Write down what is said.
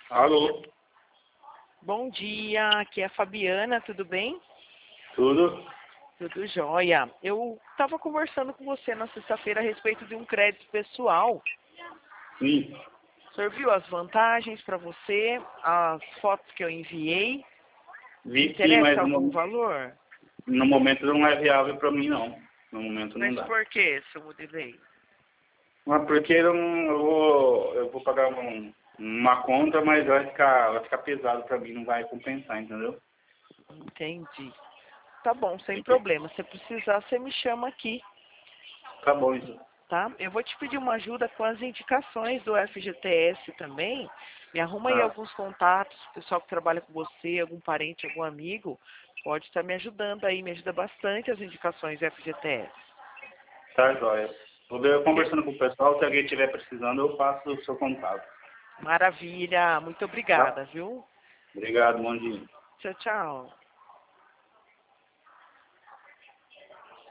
Alô, Bom dia, aqui é a Fabiana, tudo bem? tudo? Tudo jóia. Eu estava conversando com você na sexta-feira a respeito de um crédito pessoal. Sim, O senhor viu as vantagens para você, as fotos que eu enviei? Te vi sim, mas interessa algum valor? no momento não é viável para mim não. No momento não Mas dá. por que, seu Mudirley? Mas porque eu vou pagar uma conta, mas vai ficar pesado para mim, não vai compensar, entendeu? Entendi. Tá bom, sem Entendi. problema. Se precisar, você me chama aqui, Tá bom, então. tá? Eu vou te pedir uma ajuda com as indicações do FGTS também. Me arruma aí Tá, alguns contatos, pessoal que trabalha com você, algum parente, algum amigo, pode estar me ajudando aí, me ajuda bastante as indicações do FGTS. tá jóia. Vou ver conversando com o pessoal, se alguém estiver precisando, eu passo o seu contato. Maravilha, muito Tá? obrigada, viu? Obrigado, bom dia. Tchau, tchau.